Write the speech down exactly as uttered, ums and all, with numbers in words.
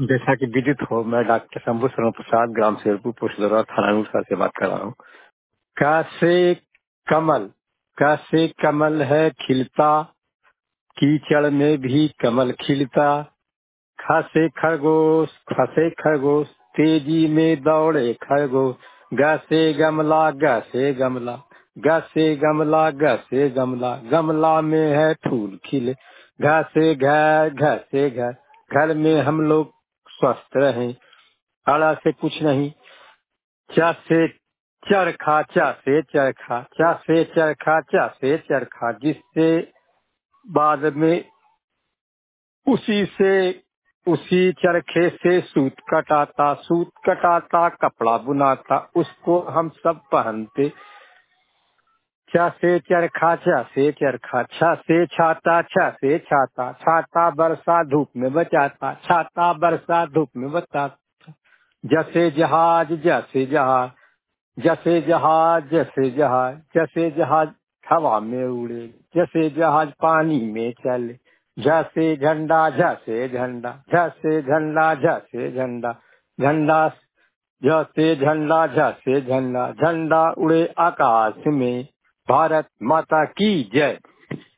जैसा कि विदित हो, मैं डॉक्टर शंभू शर्मा प्रसाद, ग्राम शेरपुर, पोस्ट दरौरा, थाना नूरसर से बात कर रहा हूँ। कैसे कमल, कैसे कमल है खिलता, कीचड़ में भी कमल खिलता। खासे खरगोश, खासे खरगोश, तेजी में दौड़े खरगोश। गसे गमला, गसे गमला, गसे गमला, गसे गमला, गमला में है फूल खिले। घसे घर, घसे घर, घर में हम लोग स्वस्थ रहें। अड़ा से कुछ नहीं, चा से चरखा, चा से चरखा, चा से चरखा, चा से चरखा, जिससे बाद में उसी से उसी चरखे से सूत कटाता, सूत कटाता कपड़ा बुनाता, उसको हम सब पहनते। छा से चरखा, छा से चरखा, छा से छाता, छा से छाता, छाता बरसा धूप में बचाता, छाता बरसा धूप में बचाता। जैसे जहाज, जैसे जहाज, जैसे जहाज, जैसे जहाज, जैसे जहाज हवा में उड़े, जैसे जहाज पानी में चले। जैसे झंडा, जैसे झंडा, जैसे झंडा, जैसे झंडा, झंडा जैसे झंडा, जैसे झंडा, झंडा उड़े आकाश में। भारत माता की जय।